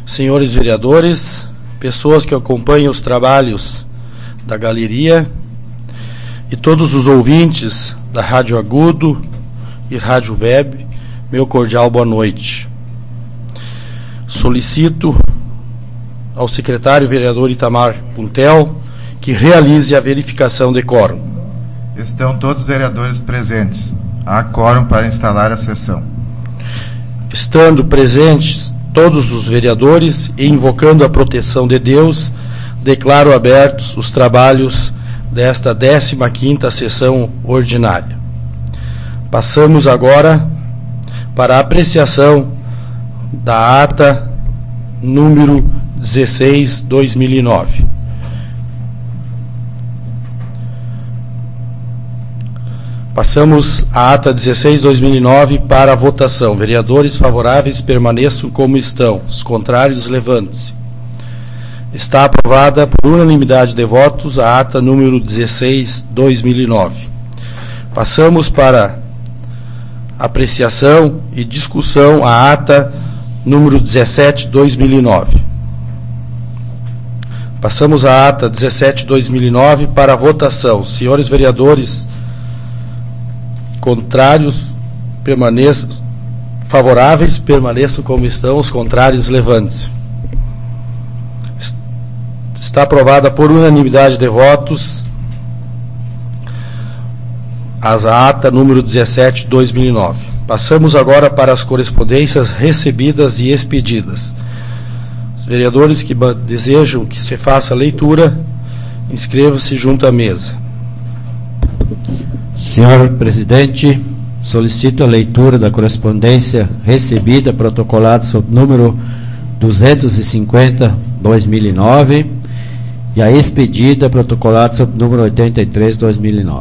senhores vereadores, pessoas que acompanham os trabalhos da galeria e todos os ouvintes da Rádio Agudo e Rádio Web, meu cordial boa noite. Solicito ao secretário vereador Itamar Puntel que realize a verificação de quórum. Estão todos os vereadores presentes. Há quórum para instalar a sessão. Estando presentes todos os vereadores e invocando a proteção de Deus, declaro abertos os trabalhos desta 15ª sessão ordinária. Passamos agora para a apreciação da ata número 16/2009. Passamos a ata 16/2009 para a votação. Vereadores favoráveis permaneçam como estão. Os contrários, levantem-se. Está aprovada por unanimidade de votos a ata número 16/2009. Passamos para apreciação e discussão a ata número 17/2009. Passamos a ata 17/2009 para a votação. Senhores vereadores contrários permaneçam, favoráveis permaneçam como estão, os contrários levantem-se. Está aprovada por unanimidade de votos a ata número 17/2009. Passamos agora para as correspondências recebidas e expedidas. Os vereadores que desejam que se faça a leitura, inscrevam-se junto à mesa. Senhor presidente, solicito a leitura da correspondência recebida, protocolada sob número 250/2009 e a expedida, protocolada sob número 83/2009.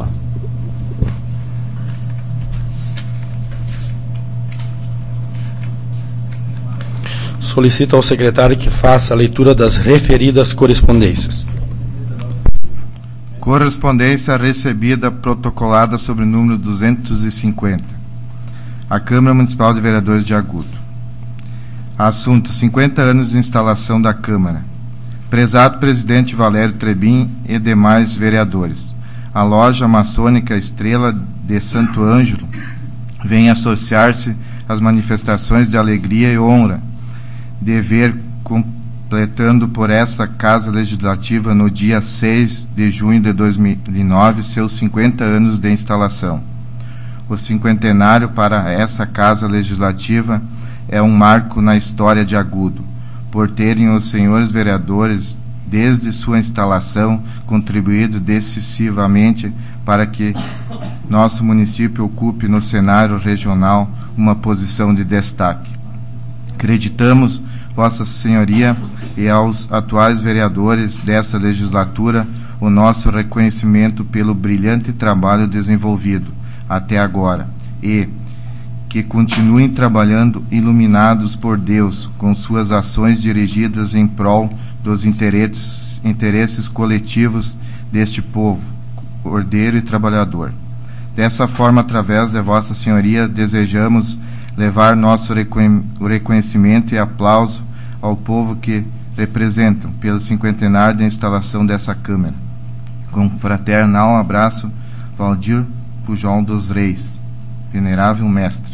Solicito ao secretário que faça a leitura das referidas correspondências. Correspondência recebida, protocolada sobre o número 250. A Câmara Municipal de Vereadores de Agudo. Assunto: 50 anos de instalação da Câmara. Prezado presidente Valério Trebin e demais vereadores, a loja maçônica Estrela de Santo Ângelo vem associar-se às manifestações de alegria e honra de ver completando por esta Casa Legislativa no dia 6 de junho de 2009 seus 50 anos de instalação. O cinquentenário para essa Casa Legislativa é um marco na história de Agudo, por terem os senhores vereadores, desde sua instalação, contribuído decisivamente para que nosso município ocupe no cenário regional uma posição de destaque. Acreditamos, Vossa Senhoria, e aos atuais vereadores desta legislatura o nosso reconhecimento pelo brilhante trabalho desenvolvido até agora e que continuem trabalhando iluminados por Deus com suas ações dirigidas em prol dos interesses coletivos deste povo, ordeiro e trabalhador. Dessa forma, através de Vossa Senhoria, desejamos levar nosso reconhecimento e aplauso ao povo que representam pelo cinquentenário da instalação dessa Câmara. Com fraternal abraço, Valdir Pujol dos Reis, venerável mestre.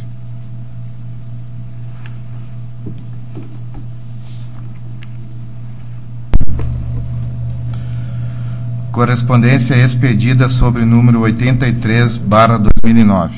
Correspondência expedida sobre número 83/2009.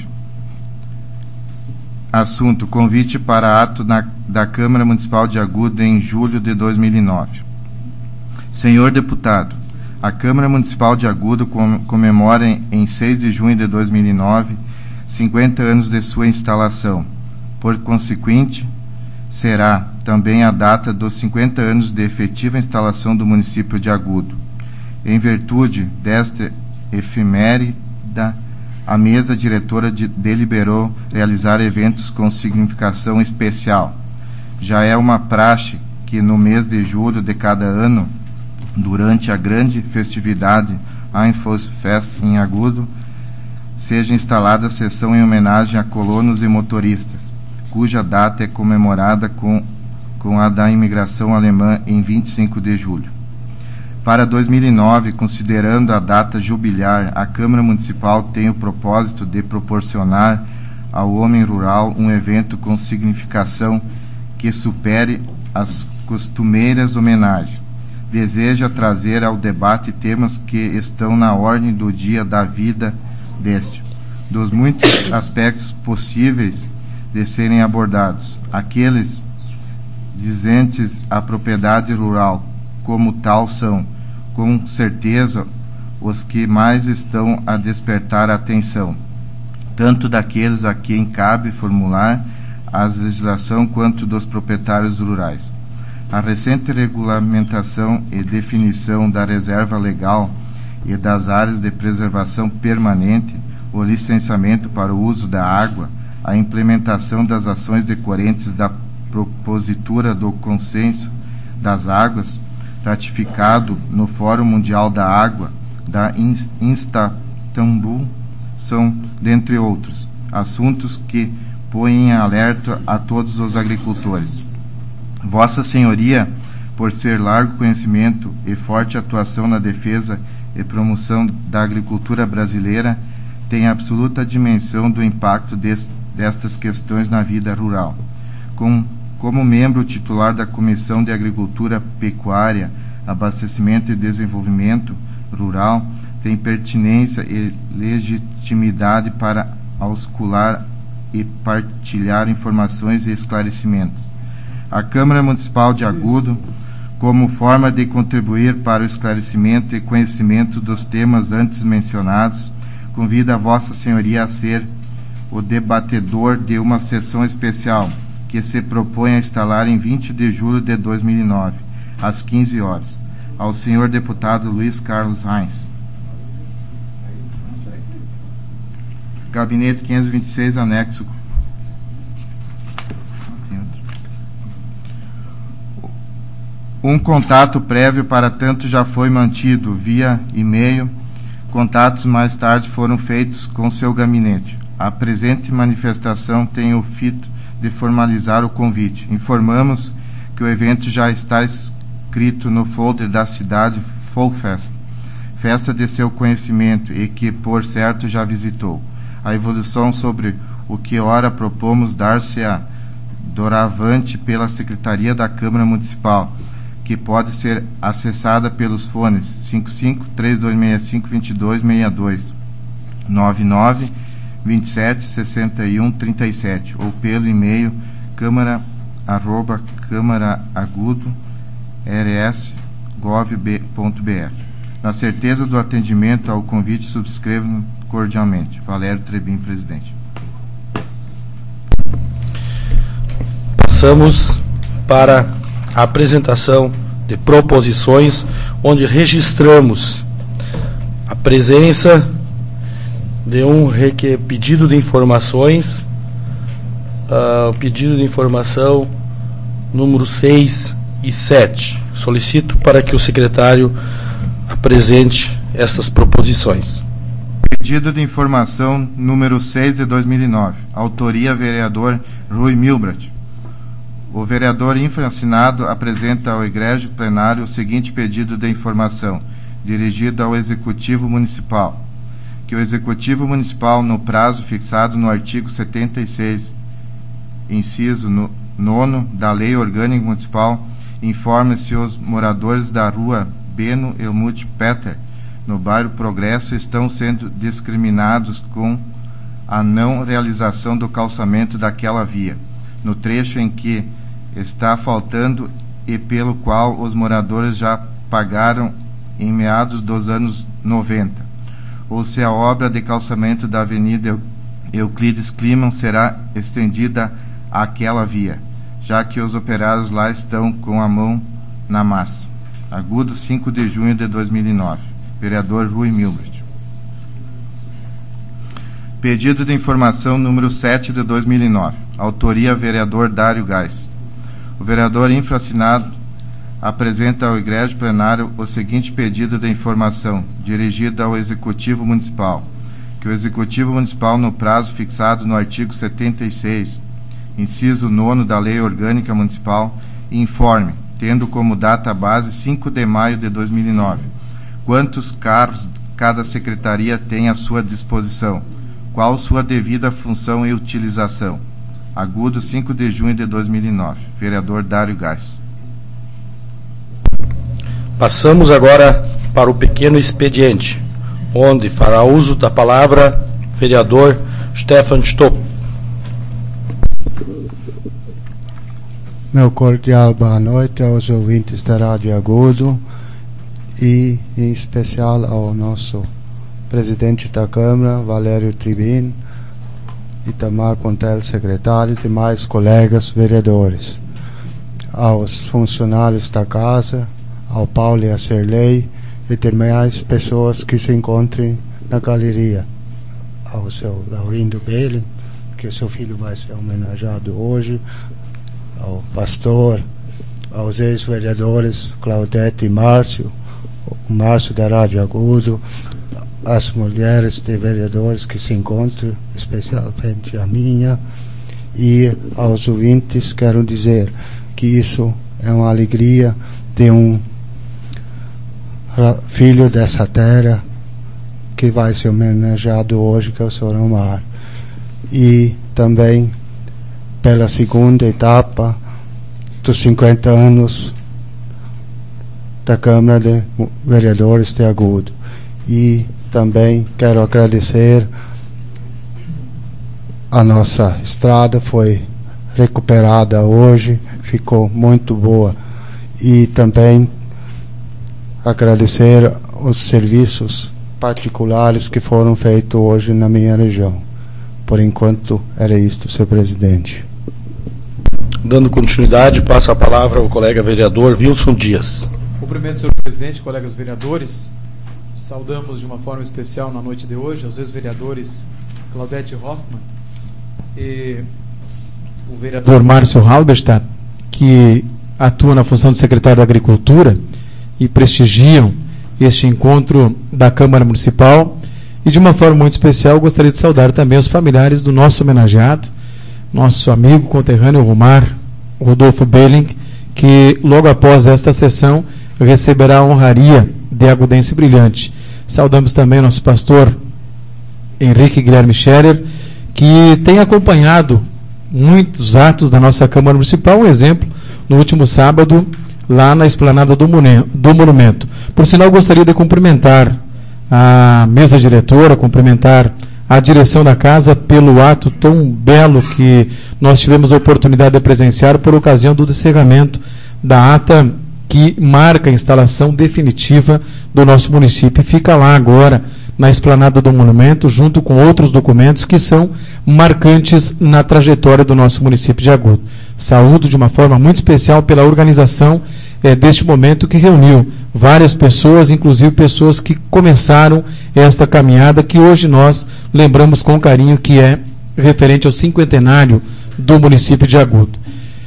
Assunto: convite para ato da Câmara Municipal de Agudo em julho de 2009. Senhor deputado, a Câmara Municipal de Agudo comemora em 6 de junho de 2009 50 anos de sua instalação. Por consequente, será também a data dos 50 anos de efetiva instalação do município de Agudo. Em virtude desta efeméride, a mesa diretora deliberou realizar eventos com significação especial. Já é uma praxe que no mês de julho de cada ano, durante a grande festividade Einflussfest em Agudo, seja instalada a sessão em homenagem a colonos e motoristas, cuja data é comemorada com com a da imigração alemã em 25 de julho. Para 2009, considerando a data jubilar, a Câmara Municipal tem o propósito de proporcionar ao homem rural um evento com significação que supere as costumeiras homenagens. Deseja trazer ao debate temas que estão na ordem do dia da vida deste, dos muitos aspectos possíveis de serem abordados, aqueles dizentes à propriedade rural como tal são, com certeza, os que mais estão a despertar a atenção, tanto daqueles a quem cabe formular a legislação quanto dos proprietários rurais. A recente regulamentação e definição da reserva legal e das áreas de preservação permanente, o licenciamento para o uso da água, a implementação das ações decorrentes da propositura do Consenso das Águas, ratificado no Fórum Mundial da Água, da Istambul, são, dentre outros, assuntos que põem em alerta a todos os agricultores. Vossa Senhoria, por ser largo conhecimento e forte atuação na defesa e promoção da agricultura brasileira, tem absoluta dimensão do impacto destas questões na vida rural. Como membro titular da Comissão de Agricultura, Pecuária, Abastecimento e Desenvolvimento Rural, tem pertinência e legitimidade para auscultar e partilhar informações e esclarecimentos. A Câmara Municipal de Agudo, como forma de contribuir para o esclarecimento e conhecimento dos temas antes mencionados, convida a Vossa Senhoria a ser o debatedor de uma sessão especial que se propõe a instalar em 20 de julho de 2009, às 15 horas, ao senhor deputado Luiz Carlos Reins. Gabinete 526, anexo. Um contato prévio para tanto já foi mantido via e-mail. Contatos mais tarde foram feitos com seu gabinete. A presente manifestação tem o fito de formalizar o convite. Informamos que o evento já está inscrito no folder da cidade Folkfest, festa de seu conhecimento, e que, por certo, já visitou. A evolução sobre o que ora propomos dar-se-á doravante pela Secretaria da Câmara Municipal, que pode ser acessada pelos fones 55-3265-2262, 99-27-61-37, ou pelo e-mail câmara@câmara-rs.gov.br. Na certeza do atendimento ao convite, subscrevo cordialmente. Valério Trebim, presidente. Passamos para a apresentação de proposições, onde registramos a presença de um pedido de informações, pedido de informação número 6 e 7. Solicito para que o secretário apresente estas proposições. Pedido de informação número 6 de 2009. Autoria, vereador Rui Milbrat. O vereador infraassinado apresenta ao egrégio plenário o seguinte pedido de informação, dirigido ao Executivo Municipal: que o Executivo Municipal, no prazo fixado no artigo 76, inciso 9 da Lei Orgânica Municipal, informe se os moradores da rua Beno Helmut Peter, no bairro Progresso, estão sendo discriminados com a não realização do calçamento daquela via, no trecho em que está faltando e pelo qual os moradores já pagaram em meados dos anos 90, ou se a obra de calçamento da Avenida Euclides Kliman será estendida àquela via, já que os operários lá estão com a mão na massa. Agudo, 5 de junho de 2009. Vereador Rui Milbrat. Pedido de informação número 7 de 2009. Autoria, vereador Dário Gás. O vereador infraassinado apresenta ao egrégio plenário o seguinte pedido de informação, dirigido ao Executivo Municipal: que o Executivo Municipal, no prazo fixado no artigo 76, inciso 9 da Lei Orgânica Municipal, informe, tendo como data base 5 de maio de 2009, quantos cargos cada secretaria tem à sua disposição, qual sua devida função e utilização. Agudo, 5 de junho de 2009. Vereador Dário Gás. Passamos agora para o pequeno expediente, onde fará uso da palavra o vereador Stefan Stopp. Meu cordial boa noite aos ouvintes da Rádio Agudo e, em especial, ao nosso presidente da Câmara, Valério Tribin, Itamar Pontel, secretário, e demais colegas vereadores, aos funcionários da casa, ao Paulo e a Serlei e demais pessoas que se encontrem na galeria, ao seu Laurindo Belling, que seu filho vai ser homenageado hoje, ao pastor, aos ex-vereadores Claudete e Márcio, o Márcio da Rádio Agudo, as mulheres de vereadores que se encontram, especialmente a minha, e aos ouvintes quero dizer que isso é uma alegria de um filho dessa terra que vai ser homenageado hoje, que é o Sr. Omar. E também pela segunda etapa dos 50 anos da Câmara de Vereadores de Agudo. E também quero agradecer, a nossa estrada foi recuperada hoje, ficou muito boa. E também agradecer os serviços particulares que foram feitos hoje na minha região. Por enquanto, era isto, senhor presidente. Dando continuidade, passo a palavra ao colega vereador Wilson Dias. Cumprimento, senhor presidente, colegas vereadores. Saudamos de uma forma especial na noite de hoje aos ex-vereadores Claudete Hoffmann e o vereador Márcio Halberstadt, que atua na função de secretário da Agricultura e prestigiam este encontro da Câmara Municipal. E de uma forma muito especial gostaria de saudar também os familiares do nosso homenageado, nosso amigo conterrâneo Romar Rodolfo Belling, que logo após esta sessão receberá a honraria de Agudense Brilhante. Saudamos também o nosso pastor Henrique Guilherme Scherer, que tem acompanhado muitos atos da nossa Câmara Municipal, um exemplo, no último sábado, lá na esplanada do Monumento. Por sinal, gostaria de cumprimentar a mesa diretora, cumprimentar a direção da casa pelo ato tão belo que nós tivemos a oportunidade de presenciar por ocasião do encerramento da ata que marca a instalação definitiva do nosso município. E fica lá agora, na esplanada do Monumento, junto com outros documentos que são marcantes na trajetória do nosso município de Agudo. Saúdo de uma forma muito especial pela organização deste momento, que reuniu várias pessoas, inclusive pessoas que começaram esta caminhada, que hoje nós lembramos com carinho, que é referente ao cinquentenário do município de Agudo.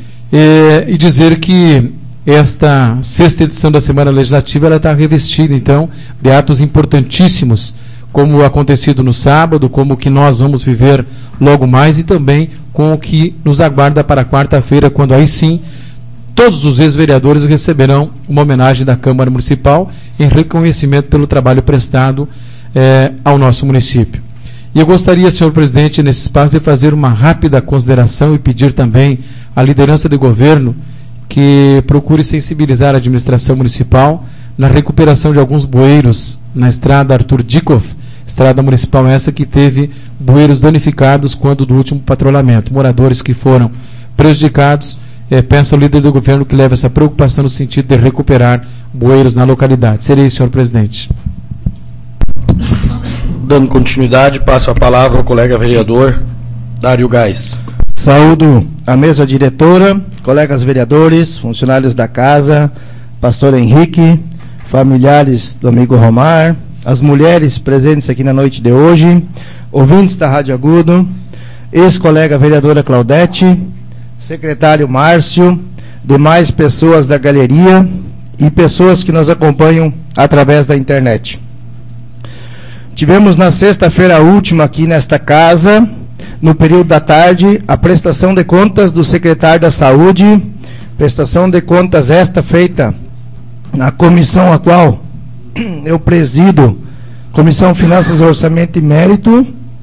E dizer que esta sexta edição da Semana Legislativa ela está revestida, então, de atos importantíssimos, como o acontecido no sábado, como o que nós vamos viver logo mais, e também com o que nos aguarda para quarta-feira, quando aí sim todos os ex-vereadores receberão uma homenagem da Câmara Municipal em reconhecimento pelo trabalho prestado ao nosso município. E eu gostaria, senhor presidente, nesse espaço, de fazer uma rápida consideração e pedir também à liderança de governo que procure sensibilizar a administração municipal na recuperação de alguns bueiros na estrada Arthur Dikoff, estrada municipal essa que teve bueiros danificados quando do último patrulhamento. Moradores que foram prejudicados, peço ao líder do governo que leve essa preocupação no sentido de recuperar bueiros na localidade. Seria isso, senhor presidente. Dando continuidade, passo a palavra ao colega vereador Dário Gás. Saúdo a mesa diretora, colegas vereadores, funcionários da casa, pastor Henrique, familiares do amigo Romar, as mulheres presentes aqui na noite de hoje, ouvintes da Rádio Agudo, ex-colega vereadora Claudete, secretário Márcio, demais pessoas da galeria e pessoas que nos acompanham através da internet. Tivemos na sexta-feira última aqui nesta casa, no período da tarde, a prestação de contas do secretário da Saúde, Prestação de contas esta feita na comissão a qual eu presido, Comissão Finanças, Orçamento e Mérito,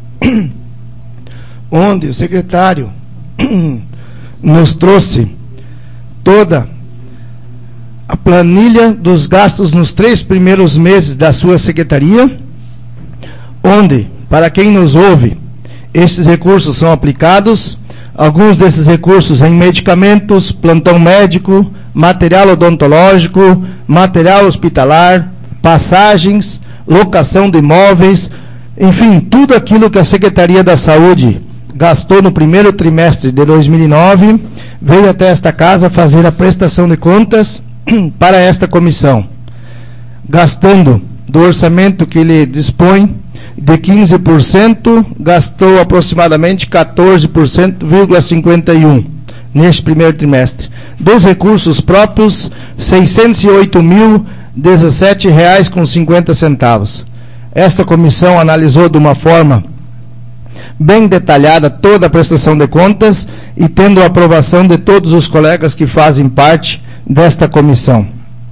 onde o secretário nos trouxe toda a planilha dos gastos nos 3 primeiros meses da sua secretaria, onde, para quem nos ouve, esses recursos são aplicados, alguns desses recursos em medicamentos, plantão médico, material odontológico, material hospitalar, passagens, locação de imóveis, enfim, tudo aquilo que a Secretaria da Saúde gastou no primeiro trimestre de 2009, veio até esta casa fazer a prestação de contas para esta comissão, gastando do orçamento que ele dispõe de 15%, gastou aproximadamente 14,51% neste primeiro trimestre. Dos recursos próprios, R$ 608.017,50. Esta comissão analisou de uma forma bem detalhada toda a prestação de contas e tendo a aprovação de todos os colegas que fazem parte desta comissão.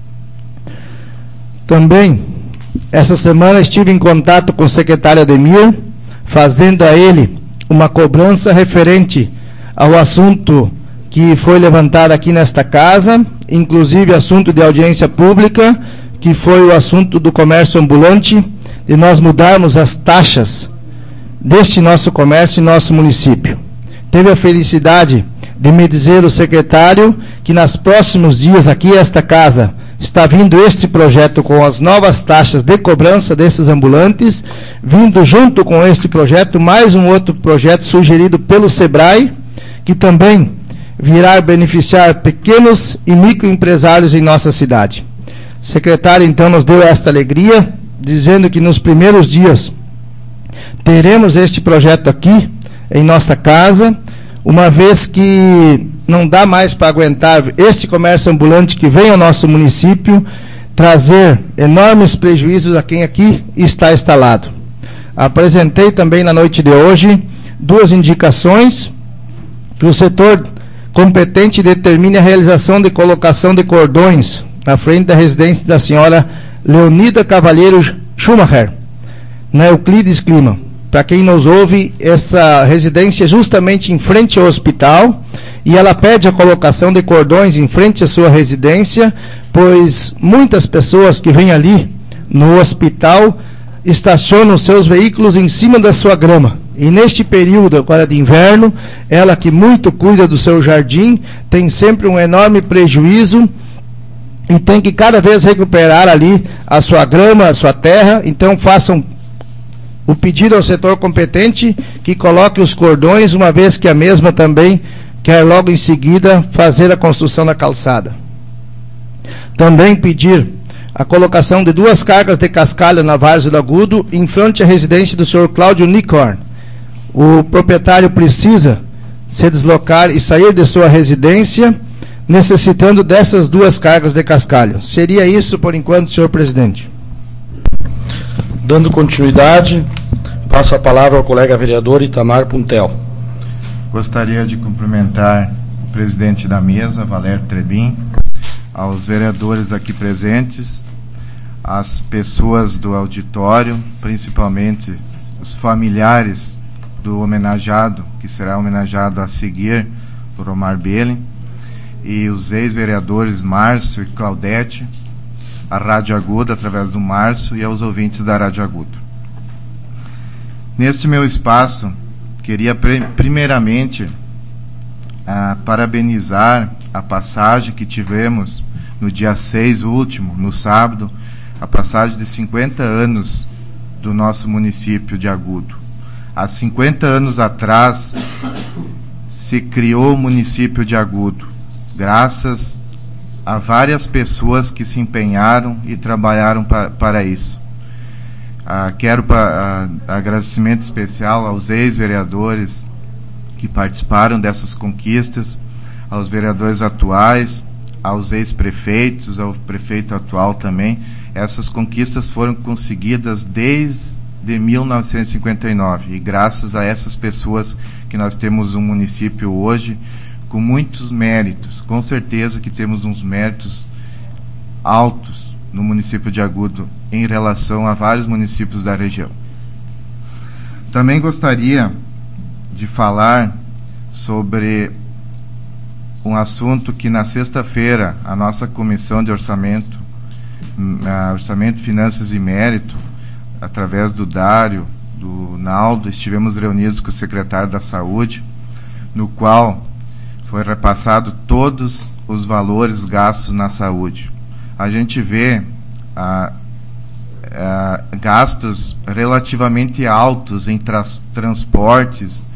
Também, essa semana estive em contato com o secretário Ademir, fazendo a ele uma cobrança referente ao assunto que foi levantado aqui nesta casa, inclusive assunto de audiência pública, que foi o assunto do comércio ambulante, de nós mudarmos as taxas deste nosso comércio em nosso município. Teve a felicidade de me dizer o secretário que nos próximos dias aqui esta casa está vindo este projeto com as novas taxas de cobrança desses ambulantes, vindo junto com este projeto mais um outro projeto sugerido pelo SEBRAE, que também virá beneficiar pequenos e microempresários em nossa cidade. O secretário, então, nos deu esta alegria, dizendo que nos primeiros dias teremos este projeto aqui em nossa casa, uma vez que não dá mais para aguentar este comércio ambulante que vem ao nosso município trazer enormes prejuízos a quem aqui está instalado. Apresentei também na noite de hoje 2 indicações que o setor competente determine a realização de colocação de cordões na frente da residência da senhora Leonida Cavalheiro Schumacher, na Euclides Clima. Para quem nos ouve, essa residência é justamente em frente ao hospital e ela pede a colocação de cordões em frente à sua residência, pois muitas pessoas que vêm ali no hospital estacionam seus veículos em cima da sua grama. E neste período agora de inverno, ela que muito cuida do seu jardim, tem sempre um enorme prejuízo e tem que cada vez recuperar ali a sua grama, a sua terra. Então façam o pedido ao setor competente que coloque os cordões, uma vez que a mesma também quer logo em seguida fazer a construção da calçada. Também pedir a colocação de 2 cargas de cascalho na Várzea do Agudo, em frente à residência do senhor Cláudio Nicorn. O proprietário precisa se deslocar e sair de sua residência, necessitando dessas 2 cargas de cascalho. Seria isso por enquanto, senhor presidente. Dando continuidade, passo a palavra ao colega vereador Itamar Puntel. Gostaria de cumprimentar o presidente da mesa, Valério Trebin, aos vereadores aqui presentes, as pessoas do auditório, principalmente os familiares do homenageado, que será homenageado a seguir, por Omar Belling, e os ex-vereadores Márcio e Claudete, a Rádio Agudo, através do Márcio, e aos ouvintes da Rádio Agudo. Neste meu espaço, queria primeiramente parabenizar a passagem que tivemos no dia 6 último, no sábado, a passagem de 50 anos do nosso município de Agudo. Há 50 anos atrás se criou o município de Agudo, graças a várias pessoas que se empenharam e trabalharam para isso. Quero agradecimento especial aos ex-vereadores que participaram dessas conquistas, aos vereadores atuais, aos ex-prefeitos, ao prefeito atual também. Essas conquistas foram conseguidas desde 1959 e graças a essas pessoas que nós temos um município hoje com muitos méritos. Com certeza que temos uns méritos altos no município de Agudo em relação a vários municípios da região. Também gostaria de falar sobre um assunto que na sexta-feira a nossa Comissão de Orçamento, Finanças e Mérito, através do Dário, do Naldo, estivemos reunidos com o secretário da Saúde, no qual foi repassado todos os valores gastos na saúde. A gente vê gastos relativamente altos em transportes,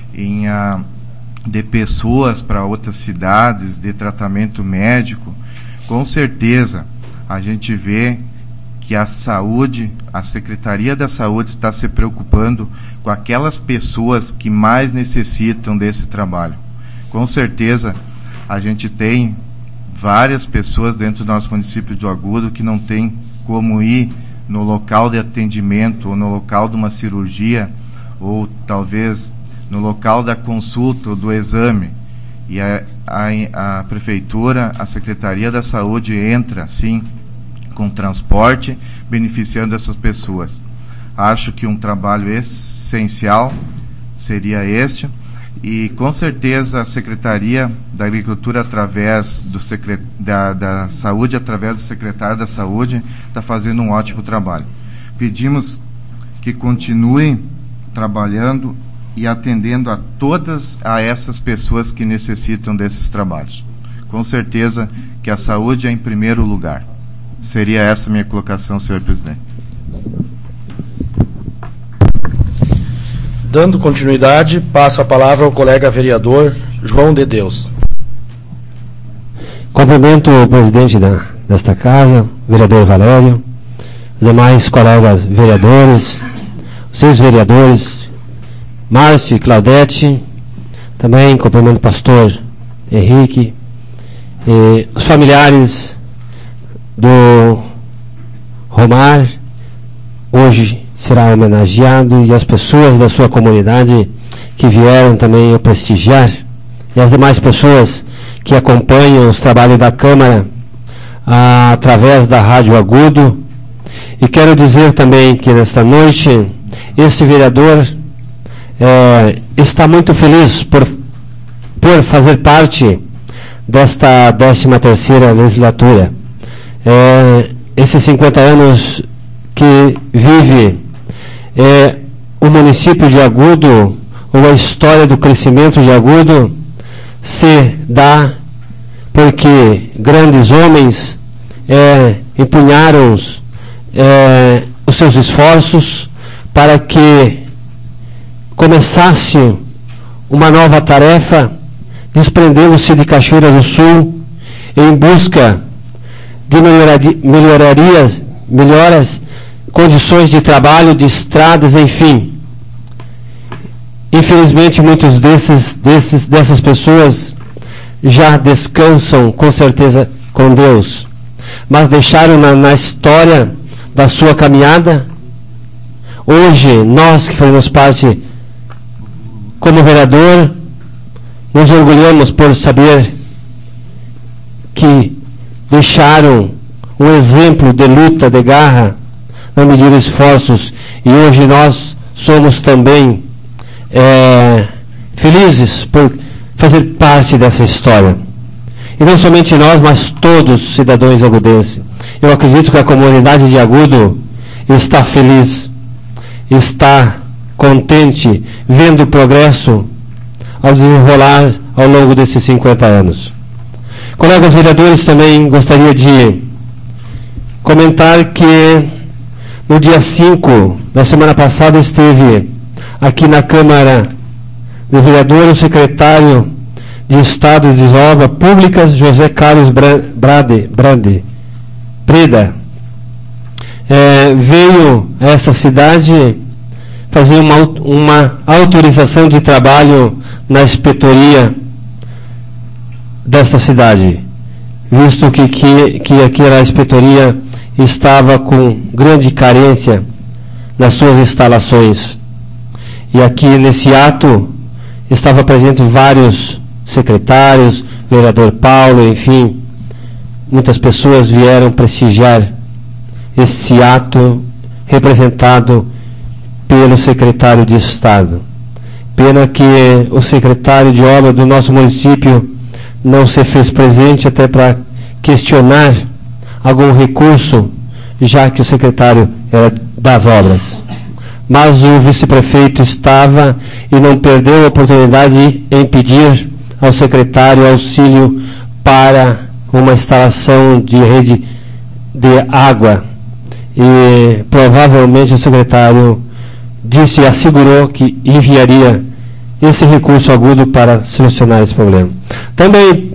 de pessoas para outras cidades, de tratamento médico. Com certeza, a gente vê que a saúde, a Secretaria da Saúde está se preocupando com aquelas pessoas que mais necessitam desse trabalho. Com certeza, a gente tem várias pessoas dentro do nosso município de Agudo que não tem como ir no local de atendimento, ou no local de uma cirurgia, ou talvez no local da consulta ou do exame. E a Prefeitura, a Secretaria da Saúde entra, sim, com transporte, beneficiando essas pessoas. Acho que um trabalho essencial seria este, e com certeza a Secretaria da Agricultura, através da Saúde, através do secretário da Saúde, está fazendo um ótimo trabalho. Pedimos que continue trabalhando e atendendo a todas essas pessoas que necessitam desses trabalhos. Com certeza que a saúde é em primeiro lugar. Seria essa a minha colocação, senhor presidente. Dando continuidade, passo a palavra ao colega vereador João de Deus. Cumprimento o presidente desta casa, vereador Valério, os demais colegas vereadores, os 6 vereadores, Márcio e Claudete, também cumprimento o pastor Henrique, e os familiares do Romar, hoje será homenageado, e as pessoas da sua comunidade que vieram também o prestigiar, e as demais pessoas que acompanham os trabalhos da Câmara através da Rádio Agudo. E quero dizer também que nesta noite esse vereador está muito feliz por fazer parte desta 13ª legislatura. Esses 50 anos que vive o município de Agudo, ou a história do crescimento de Agudo, se dá porque grandes homens empunharam os seus esforços para que começasse uma nova tarefa, desprendendo-se de Cachoeira do Sul em busca de melhoras, condições de trabalho, de estradas, enfim. Infelizmente, muitos dessas pessoas já descansam, com certeza, com Deus, mas deixaram na história da sua caminhada. Hoje, nós que fazemos parte como vereador, nos orgulhamos por saber que deixaram um exemplo de luta, de garra, não mediram esforços, e hoje nós somos também felizes por fazer parte dessa história. E não somente nós, mas todos os cidadãos agudenses. Eu acredito que a comunidade de Agudo está feliz, está contente, vendo o progresso ao desenrolar ao longo desses 50 anos. Colegas vereadores, também gostaria de comentar que no dia 5, na semana passada, esteve aqui na Câmara de Vereadores o secretário de Estado de Obras Públicas, José Carlos Preda. Veio a essa cidade fazer uma autorização de trabalho na inspetoria desta cidade, visto que aquela inspetoria estava com grande carência nas suas instalações. E aqui nesse ato estava presente vários secretários, vereador Paulo, enfim, muitas pessoas vieram prestigiar esse ato representado pelo secretário de Estado. Pena que o secretário de obra do nosso município não se fez presente até para questionar algum recurso, já que o secretário era das obras. Mas o vice-prefeito estava e não perdeu a oportunidade em pedir ao secretário auxílio para uma instalação de rede de água. E provavelmente o secretário disse e assegurou que enviaria esse recurso agudo para solucionar esse problema. Também,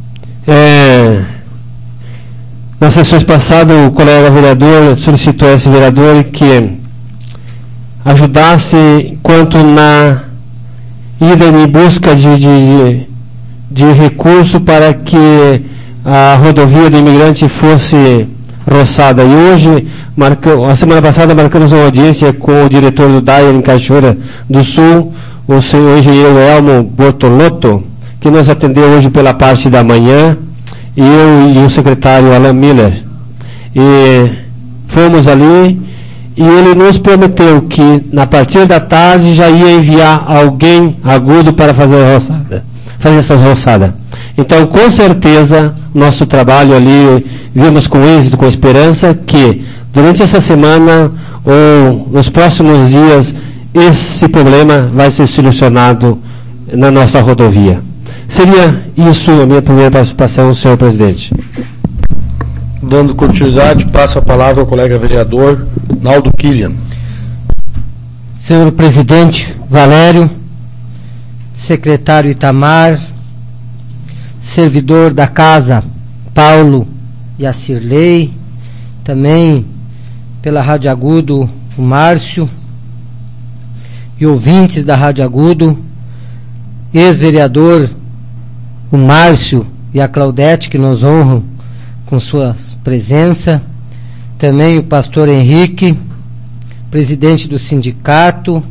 nas sessões passadas, o colega vereador solicitou a esse vereador que ajudasse quanto na ida em busca de recurso para que a rodovia do imigrante fosse roçada. E hoje, a semana passada, marcamos uma audiência com o diretor do DAIR em Cachoeira do Sul, o senhor engenheiro Elmo Bortolotto, que nos atendeu hoje pela parte da manhã, eu e o secretário Alan Miller. E fomos ali e ele nos prometeu que na partir da tarde já ia enviar alguém agudo para fazer essas roçadas. Então, com certeza, nosso trabalho ali, vimos com êxito, com esperança, que durante essa semana ou nos próximos dias, esse problema vai ser solucionado na nossa rodovia. Seria isso a minha primeira participação, senhor presidente. Dando continuidade, passo a palavra ao colega vereador Naldo Killian. Senhor presidente Valério, secretário Itamar, servidor da casa Paulo e a Cirlei, também pela Rádio Agudo o Márcio, e ouvintes da Rádio Agudo, ex-vereador o Márcio e a Claudete, que nos honram com sua presença, também o pastor Henrique, presidente do sindicato,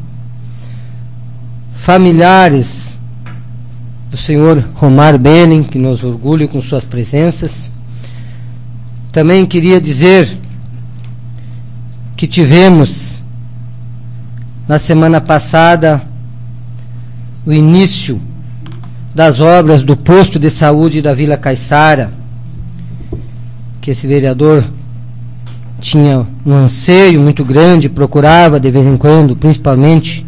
familiares do senhor Romar Benin, que nos orgulha com suas presenças. Também queria dizer que tivemos na semana passada o início das obras do posto de saúde da Vila Caiçara, que esse vereador tinha um anseio muito grande, procurava de vez em quando, principalmente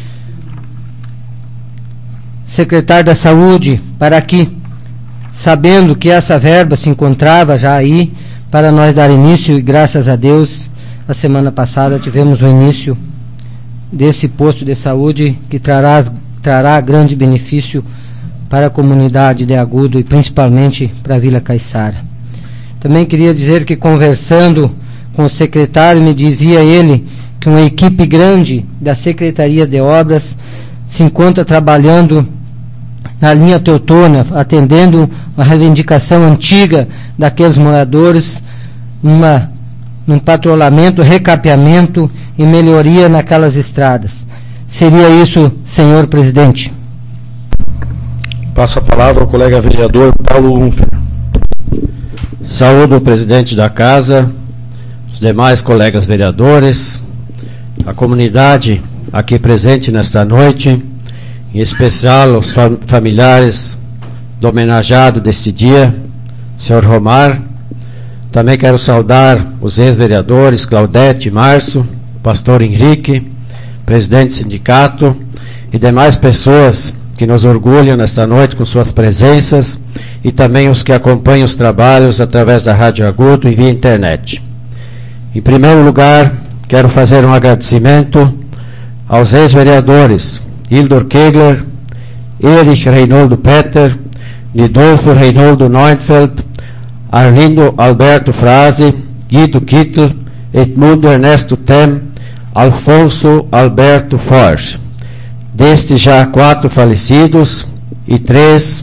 secretário da Saúde, para que, sabendo que essa verba se encontrava já aí, para nós dar início, e graças a Deus, a semana passada tivemos o início desse posto de saúde que trará grande benefício para a comunidade de Agudo e principalmente para a Vila Caiçara. Também queria dizer que, conversando com o secretário, me dizia ele que uma equipe grande da Secretaria de Obras se encontra trabalhando na linha Teutônia, atendendo uma reivindicação antiga daqueles moradores, num patrulhamento, recapeamento e melhoria naquelas estradas. Seria isso, senhor presidente. Passo a palavra ao colega vereador Paulo Unfer. Saúdo o presidente da casa, os demais colegas vereadores, a comunidade aqui presente nesta noite, em especial os familiares do homenageado deste dia, senhor Romar. Também quero saudar os ex-vereadores Claudete, Márcio, pastor Henrique, presidente do sindicato e demais pessoas que nos orgulham nesta noite com suas presenças, e também os que acompanham os trabalhos através da Rádio Agudo e via internet. Em primeiro lugar, quero fazer um agradecimento aos ex-vereadores Hildor Kegler, Erich Reinoldo Peter, Nidolfo Reinoldo Neufeld, Arlindo Alberto Frase, Guido Kittel, Edmundo Ernesto Tem, Alfonso Alberto Forge. Destes já 4 falecidos e 3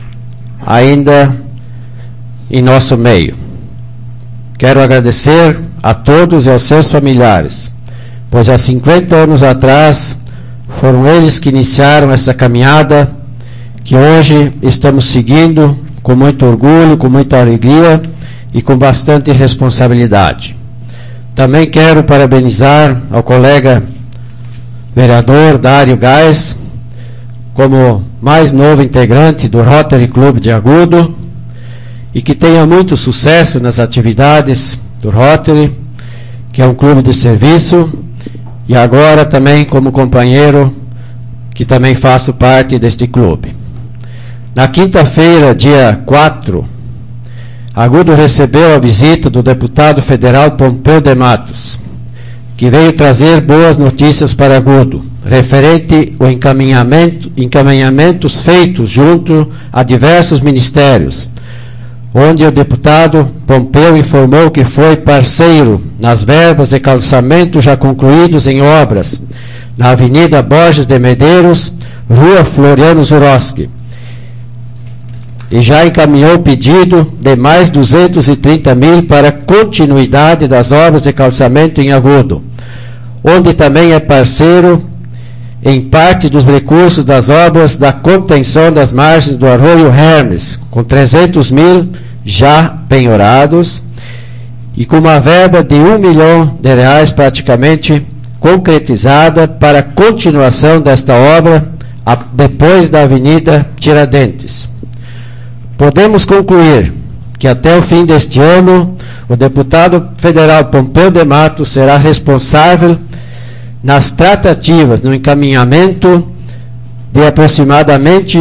ainda em nosso meio. Quero agradecer a todos e aos seus familiares, pois há 50 anos atrás foram eles que iniciaram essa caminhada que hoje estamos seguindo com muito orgulho, com muita alegria e com bastante responsabilidade. Também quero parabenizar ao colega vereador Dário Gás, como mais novo integrante do Rotary Club de Agudo, e que tenha muito sucesso nas atividades do Rotary, que é um clube de serviço, e agora também como companheiro, que também faço parte deste clube. Na quinta-feira, dia 4, Agudo recebeu a visita do deputado federal Pompeu de Matos, que veio trazer boas notícias para Agudo, referente ao encaminhamentos feitos junto a diversos ministérios, onde o deputado Pompeu informou que foi parceiro nas verbas de calçamento já concluídos em obras na Avenida Borges de Medeiros, Rua Floriano Zuroski, e já encaminhou pedido de mais 230 mil para continuidade das obras de calçamento em Agudo, onde também é parceiro em parte dos recursos das obras da contenção das margens do Arroio Hermes, com 300 mil já penhorados, e com uma verba de R$1 milhão praticamente concretizada para a continuação desta obra depois da Avenida Tiradentes. Podemos concluir que até o fim deste ano, o deputado federal Pompeu de Matos será responsável nas tratativas, no encaminhamento de aproximadamente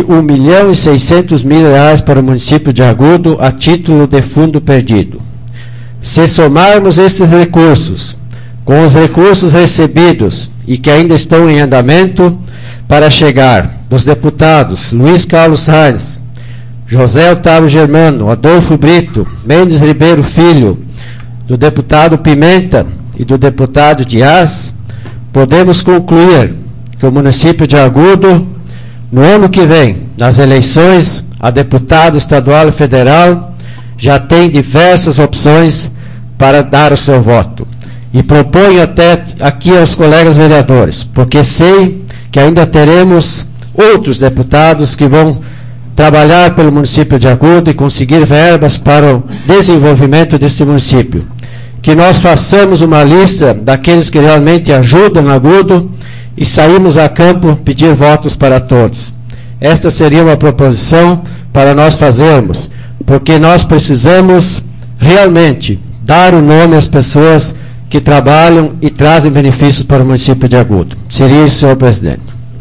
R$1.600.000 para o município de Agudo a título de fundo perdido. Se somarmos estes recursos com os recursos recebidos e que ainda estão em andamento para chegar dos deputados Luiz Carlos Sainz, José Otávio Germano, Adolfo Brito, Mendes Ribeiro Filho, do deputado Pimenta e do deputado Dias, podemos concluir que o município de Agudo, no ano que vem, nas eleições a deputado estadual e federal, já tem diversas opções para dar o seu voto. E proponho até aqui aos colegas vereadores, porque sei que ainda teremos outros deputados que vão trabalhar pelo município de Agudo e conseguir verbas para o desenvolvimento deste município. Que nós façamos uma lista daqueles que realmente ajudam Agudo e saímos a campo pedir votos para todos. Esta seria uma proposição para nós fazermos, porque nós precisamos realmente dar o nome às pessoas que trabalham e trazem benefícios para o município de Agudo. Seria isso, senhor presidente.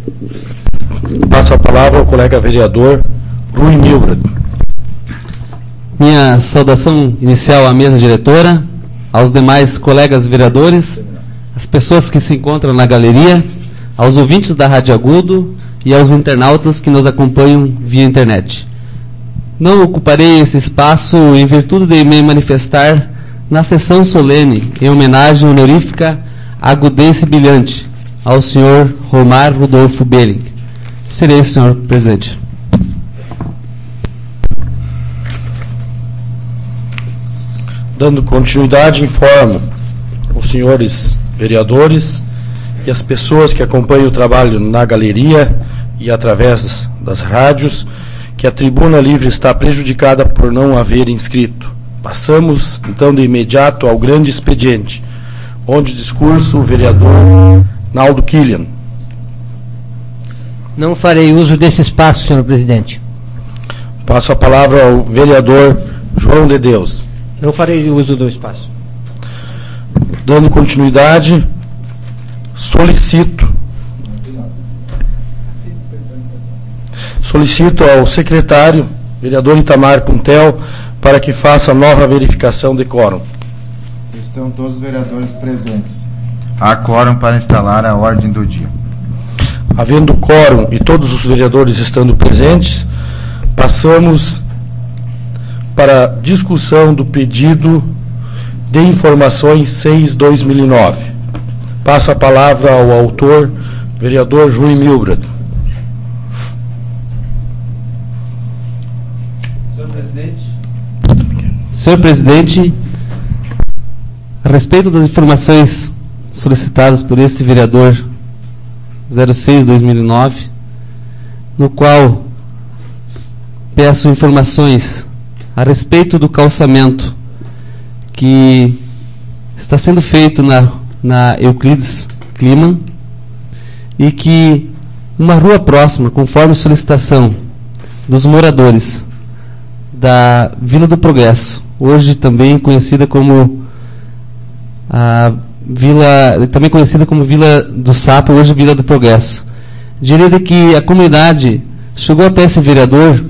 Passo a palavra ao colega vereador Rui Milbrad. Minha saudação inicial à mesa diretora, aos demais colegas vereadores, às pessoas que se encontram na galeria, aos ouvintes da Rádio Agudo e aos internautas que nos acompanham via internet. Não ocuparei esse espaço em virtude de me manifestar na sessão solene em homenagem honorífica agudense brilhante ao senhor Romar Rodolfo Belling. Serei isso, senhor presidente. Dando continuidade, informo os senhores vereadores e as pessoas que acompanham o trabalho na galeria e através das rádios que a tribuna livre está prejudicada por não haver inscrito. Passamos, então, de imediato ao grande expediente, onde discurso o vereador Naldo Killian. Não farei uso desse espaço, senhor presidente. Passo a palavra ao vereador João de Deus. Não farei uso do espaço. Dando continuidade, solicito ao secretário, vereador Itamar Puntel, para que faça nova verificação de quórum. Estão todos os vereadores presentes. Há quórum para instalar a ordem do dia. Havendo quórum e todos os vereadores estando presentes, passamos para discussão do pedido de informações 6/2009. Passo a palavra ao autor, vereador Rui Milbrad. Senhor presidente, a respeito das informações solicitadas por este vereador 06/2009, no qual peço informações a respeito do calçamento que está sendo feito na Euclides Kliman, e que uma rua próxima, conforme solicitação dos moradores da Vila do Progresso, hoje também conhecida como Vila do Sapo, hoje Vila do Progresso, diria que a comunidade chegou até esse vereador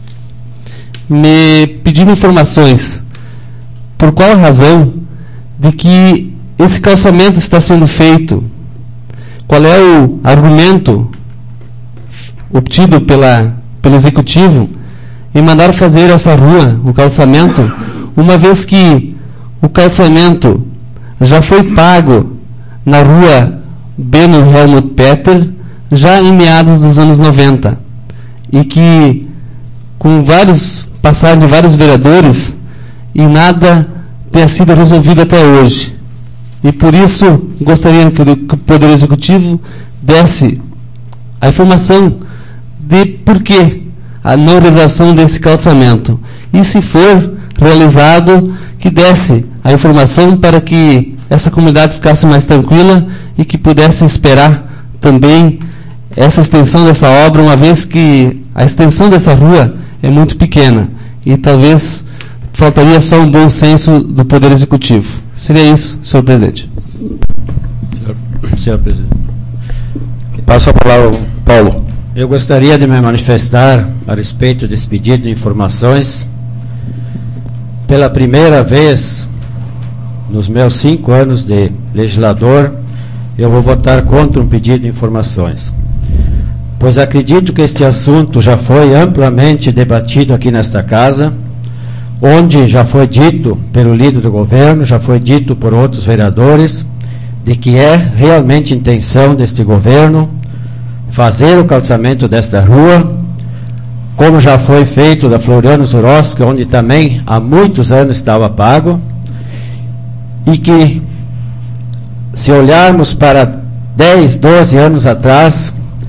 me pedindo informações por qual a razão de que esse calçamento está sendo feito, qual é o argumento obtido pelo executivo em mandar fazer essa rua, o calçamento, uma vez que o calçamento já foi pago na rua Beno Helmut Peter já em meados dos anos 90, e que com passagens de vários vereadores e nada tenha sido resolvido até hoje. E por isso gostaria que o Poder Executivo desse a informação de por que a não realização desse calçamento. E se for realizado, que desse a informação para que essa comunidade ficasse mais tranquila e que pudesse esperar também essa extensão dessa obra, uma vez que a extensão dessa rua é muito pequena e talvez faltaria só um bom senso do Poder Executivo. Seria isso, senhor presidente. Senhor presidente. Passo a palavra ao Paulo. Eu gostaria de me manifestar a respeito desse pedido de informações. Pela primeira vez, nos meus 5 anos de legislador, eu vou votar contra um pedido de informações, pois acredito que este assunto já foi amplamente debatido aqui nesta casa, onde já foi dito pelo líder do governo, já foi dito por outros vereadores, de que é realmente intenção deste governo fazer o calçamento desta rua, como já foi feito da Floriano Zuroski, onde também há muitos anos estava pago, e que, se olharmos para 10, 12 anos atrás,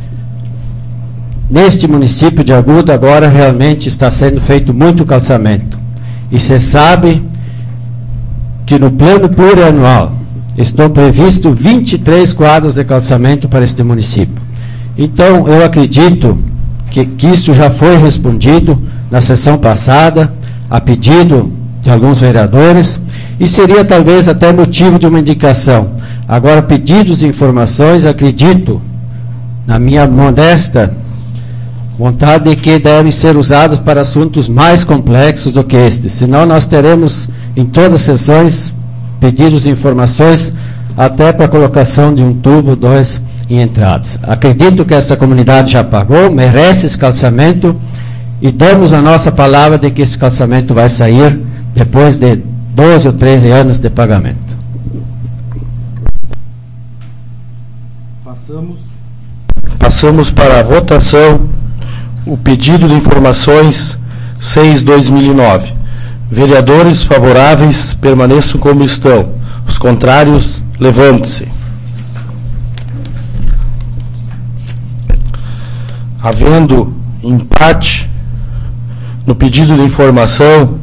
neste município de Agudo agora realmente está sendo feito muito calçamento. E se sabe que no plano plurianual estão previstos 23 quadros de calçamento para este município. Então, eu acredito que isso já foi respondido na sessão passada, a pedido de alguns vereadores, e seria talvez até motivo de uma indicação. Agora, pedidos e informações, acredito, na minha modesta vontade, de que devem ser usados para assuntos mais complexos do que este. Senão nós teremos em todas as sessões pedidos e informações até para a colocação de um tubo, 2 em entradas. Acredito que essa comunidade já pagou, merece esse calçamento, e damos a nossa palavra de que esse calçamento vai sair depois de 12 ou 13 anos de pagamento. Passamos para a votação o pedido de informações 6/2009. Vereadores favoráveis permaneçam como estão. Os contrários, levante-se. Havendo empate no pedido de informação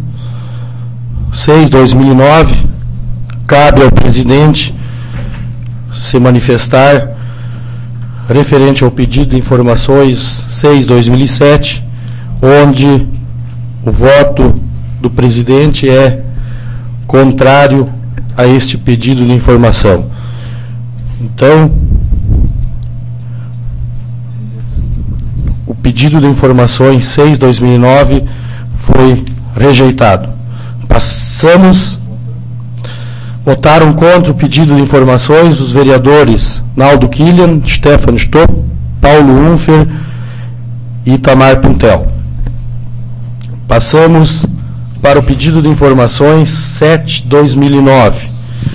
6/2009, cabe ao presidente se manifestar referente ao pedido de informações 6/2007, onde o voto do presidente é contrário a este pedido de informação. Então, o pedido de informações 6/2009 foi rejeitado. Votaram contra o pedido de informações os vereadores Naldo Killian, Stefan Stopp, Paulo Unfer e Itamar Puntel. Passamos para o pedido de informações 7/2009.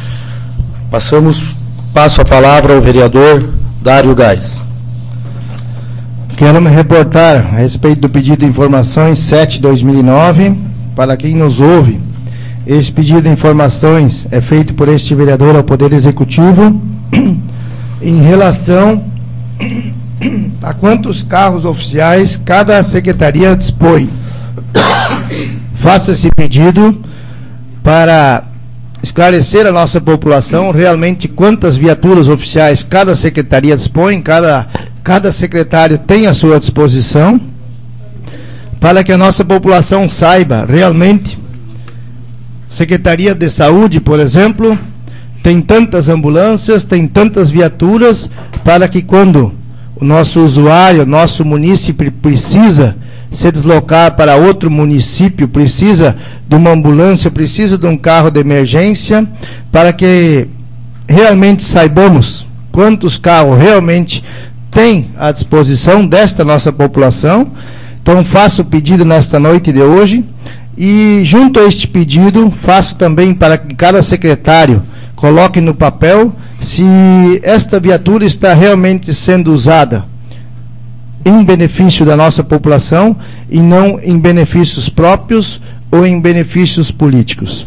Passo a palavra ao vereador Dário Gás. Quero me reportar a respeito do pedido de informações 7/2009. Para quem nos ouve, este pedido de informações é feito por este vereador ao Poder Executivo em relação a quantos carros oficiais cada secretaria dispõe. faço esse pedido para esclarecer a nossa população realmente quantas viaturas oficiais cada secretaria dispõe, cada secretário tem à sua disposição, para que a nossa população saiba realmente. Secretaria de Saúde, por exemplo, tem tantas ambulâncias, tem tantas viaturas, para que quando o nosso usuário, nosso munícipe precisa se deslocar para outro município, precisa de uma ambulância, precisa de um carro de emergência, para que realmente saibamos quantos carros realmente tem à disposição desta nossa população. Então faço o pedido nesta noite de hoje, e junto a este pedido faço também para que cada secretário coloque no papel se esta viatura está realmente sendo usada em benefício da nossa população e não em benefícios próprios ou em benefícios políticos.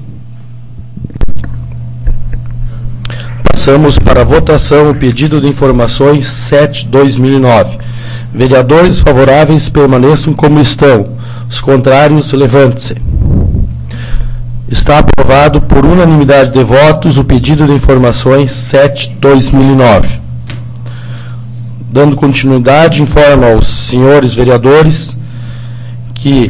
Passamos para a votação o pedido de informações 7/2009. Vereadores favoráveis permaneçam como estão. Os contrários, levante-se. Está aprovado por unanimidade de votos o pedido de informações 7/2009. Dando continuidade, informo aos senhores vereadores que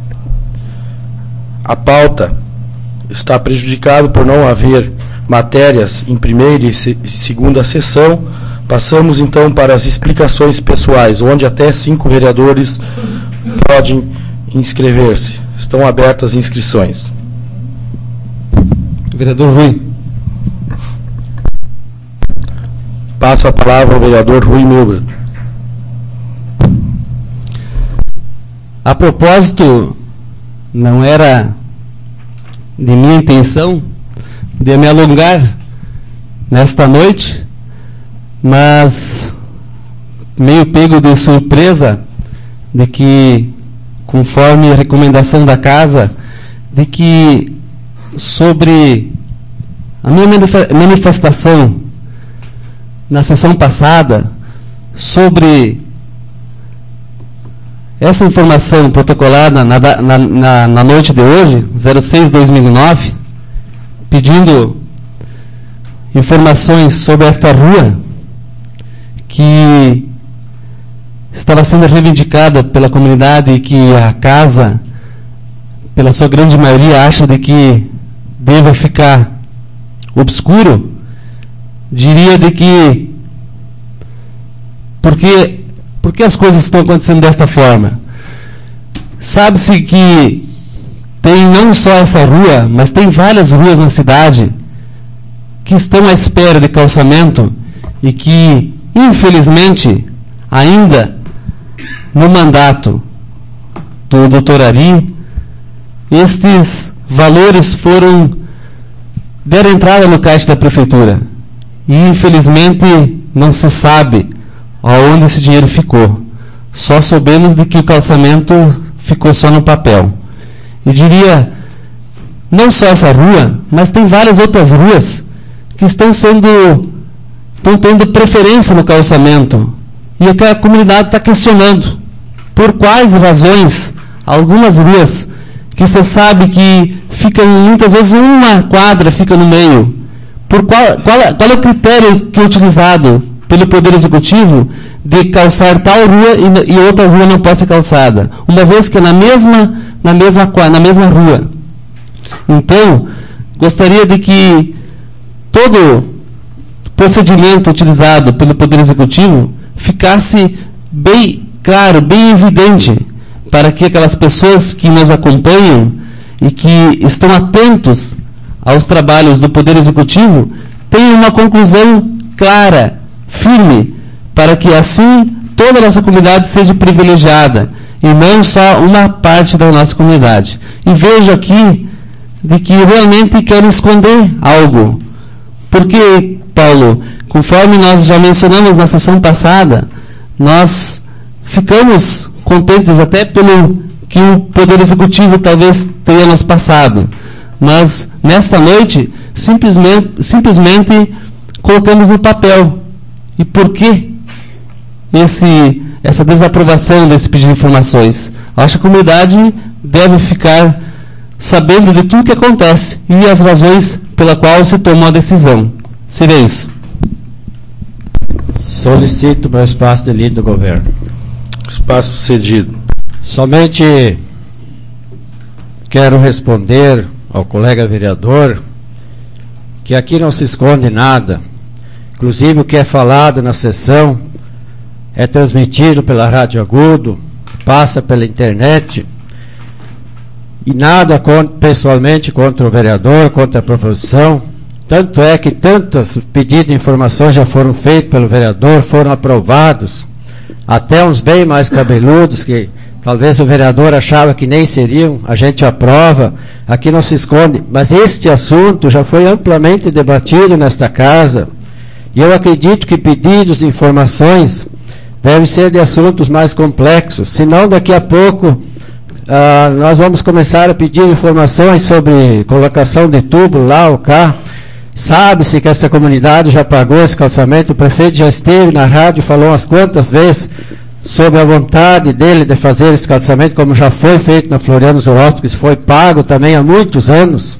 a pauta está prejudicada por não haver matérias em primeira e segunda sessão. Passamos então para as explicações pessoais, onde até 5 vereadores podem inscrever-se. Estão abertas as inscrições. Vereador Rui. Passo a palavra ao vereador Rui Milbra. A propósito, não era de minha intenção de me alongar nesta noite, mas meio pego de surpresa de que, conforme a recomendação da casa, de que sobre a minha manifestação na sessão passada, sobre essa informação protocolada na noite de hoje, 06/2009, pedindo informações sobre esta rua que estava sendo reivindicada pela comunidade e que a casa, pela sua grande maioria, acha de que deva ficar obscuro, diria de que por que as coisas estão acontecendo desta forma? Sabe-se que tem não só essa rua, mas tem várias ruas na cidade que estão à espera de calçamento e que, infelizmente, ainda no mandato do Dr. Ari, estes valores deram entrada no caixa da prefeitura. E, infelizmente, não se sabe aonde esse dinheiro ficou. Só soubemos de que o calçamento ficou só no papel. E diria, não só essa rua, mas tem várias outras ruas que estão tendo preferência no calçamento. E a comunidade está questionando por quais razões algumas ruas que você sabe que ficam, muitas vezes, uma quadra fica no meio. Qual é o critério que é utilizado pelo Poder Executivo de calçar tal rua e outra rua não pode ser calçada, uma vez que é na mesma rua? Então, gostaria de que todo procedimento utilizado pelo Poder Executivo ficasse bem claro, bem evidente, para que aquelas pessoas que nos acompanham e que estão atentos aos trabalhos do Poder Executivo tenham uma conclusão clara, firme, para que assim toda a nossa comunidade seja privilegiada e não só uma parte da nossa comunidade. E vejo aqui de que realmente querem esconder algo. Porque, Paulo, conforme nós já mencionamos na sessão passada, nós ficamos contentes até pelo que o Poder Executivo talvez tenha nos passado. Mas, nesta noite, simplesmente colocamos no papel. E por que essa desaprovação desse pedido de informações? Acho que a comunidade deve ficar sabendo de tudo que acontece e as razões pela qual se tomou a decisão. Seria isso. Solicito meu espaço de líder do governo. Espaço cedido. Somente quero responder ao colega vereador que aqui não se esconde nada. Inclusive o que é falado na sessão é transmitido pela Rádio Agudo, passa pela internet, e nada pessoalmente contra o vereador, contra a proposição. Tanto é que tantos pedidos de informações já foram feitos pelo vereador, foram aprovados, até uns bem mais cabeludos, que talvez o vereador achava que nem seriam, a gente aprova, aqui não se esconde. Mas este assunto já foi amplamente debatido nesta casa, e eu acredito que pedidos de informações devem ser de assuntos mais complexos, senão daqui a pouco nós vamos começar a pedir informações sobre colocação de tubo lá ou cá. Sabe-se que essa comunidade já pagou esse calçamento, o prefeito já esteve na rádio, falou umas quantas vezes sobre a vontade dele de fazer esse calçamento, como já foi feito na Floriano Zorópolis, que foi pago também há muitos anos,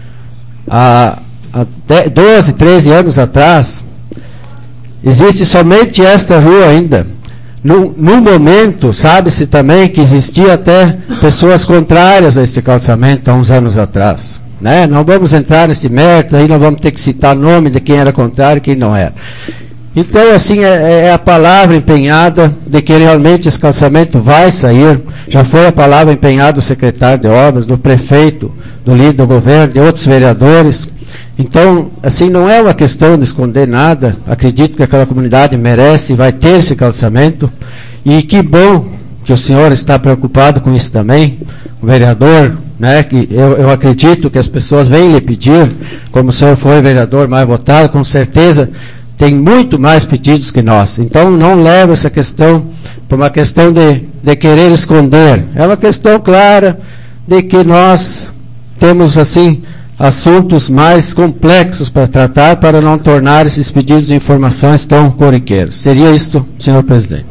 há 12, 13 anos atrás. Existe somente esta rua ainda. No momento, sabe-se também que existia até pessoas contrárias a este calçamento há uns anos atrás. Né? Não vamos entrar nesse mérito, aí não vamos ter que citar nome de quem era contrário e quem não era. Então, assim, é a palavra empenhada de que realmente esse calçamento vai sair. Já foi a palavra empenhada do secretário de obras, do prefeito, do líder do governo, de outros vereadores. Então, assim, não é uma questão de esconder nada. Acredito que aquela comunidade merece e vai ter esse calçamento. E que bom que o senhor está preocupado com isso também, o vereador, né, que eu acredito que as pessoas vêm lhe pedir, como o senhor foi vereador mais votado, com certeza tem muito mais pedidos que nós. Então, não leva essa questão por uma questão de querer esconder. É uma questão clara de que nós temos, assim, assuntos mais complexos para tratar, para não tornar esses pedidos de informações tão corriqueiros. Seria isso, senhor presidente.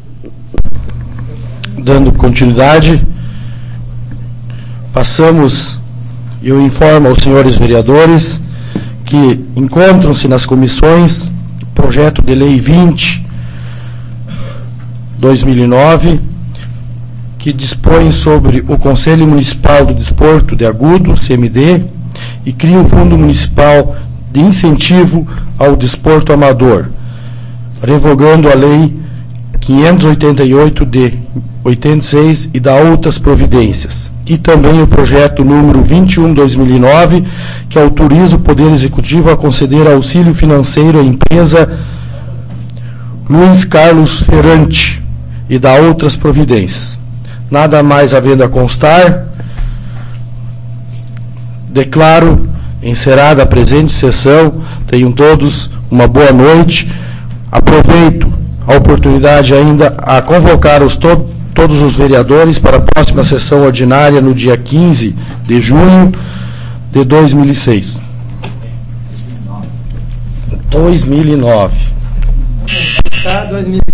Dando continuidade, passamos, eu informo aos senhores vereadores que encontram-se nas comissões projeto de lei 20/2009, que dispõe sobre o Conselho Municipal do Desporto de Agudo, CMD, e cria um fundo municipal de incentivo ao desporto amador, revogando a lei 588 de 86 e dá outras providências. E também o projeto número 21/2009, que autoriza o Poder Executivo a conceder auxílio financeiro à empresa Luiz Carlos Ferrante e dá outras providências. Nada mais havendo a constar, declaro encerrada a presente sessão. Tenham todos uma boa noite. Aproveito a oportunidade ainda a convocar todos os vereadores para a próxima sessão ordinária no dia 15 de junho de 2006. 2009.